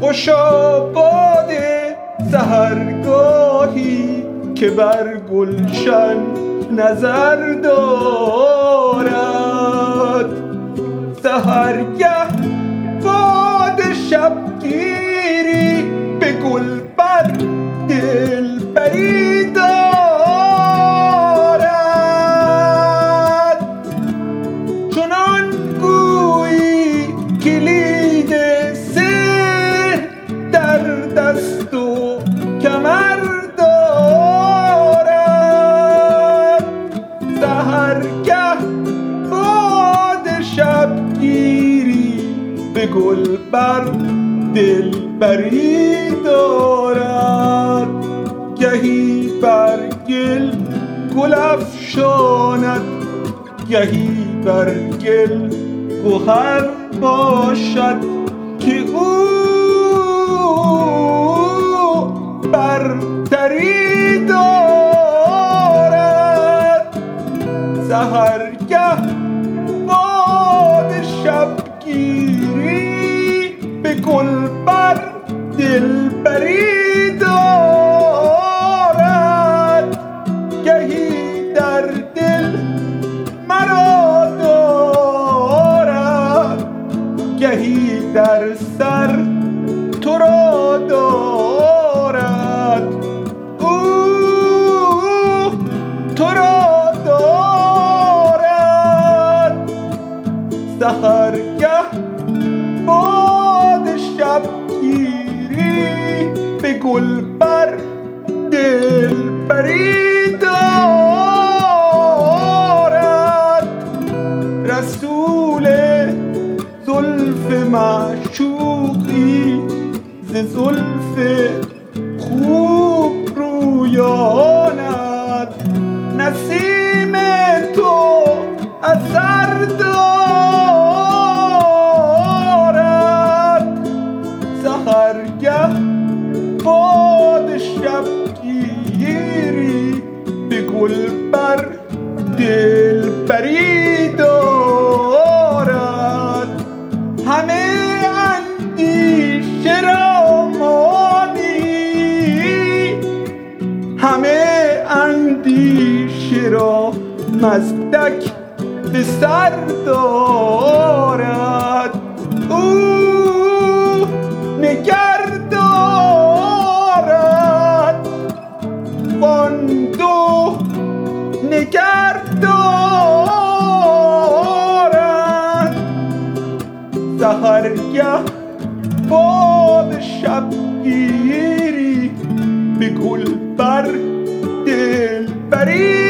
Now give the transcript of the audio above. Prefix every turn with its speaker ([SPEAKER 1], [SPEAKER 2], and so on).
[SPEAKER 1] خوشا باد سحرگاهی که بر گلشن نظر دارد. سحرگه باد شبگیری به گلبر دلبری دارد. چنان گویی کلید سحر در دست و کمر دارد. سحرگه باد شبگیری به گلبر دلبری دارد. گهی بر گل گل افشاند، گهی بر گل گوهر باشد که او برتری دارد. سحرگه باد شبگیری به گلبر دلبری دارد. گهی در دل مرا دارد، گهی در سر تو را دارد. او تو را دارد. سحرگه باد شبگیری به گلبر دلبری دارد. رسول زلف معشوقی ز زلف خوب رویاند. نسیم تو اثر دارد. سحرگه باد شبگیری به گلبر دلبری دارد. همه اندیشه را مانی، همه اندیشه را مزدک به سر دارد. او نگر دارد وان دو نگر دارد. سحرگه باد شبگیری به گلبر دلبری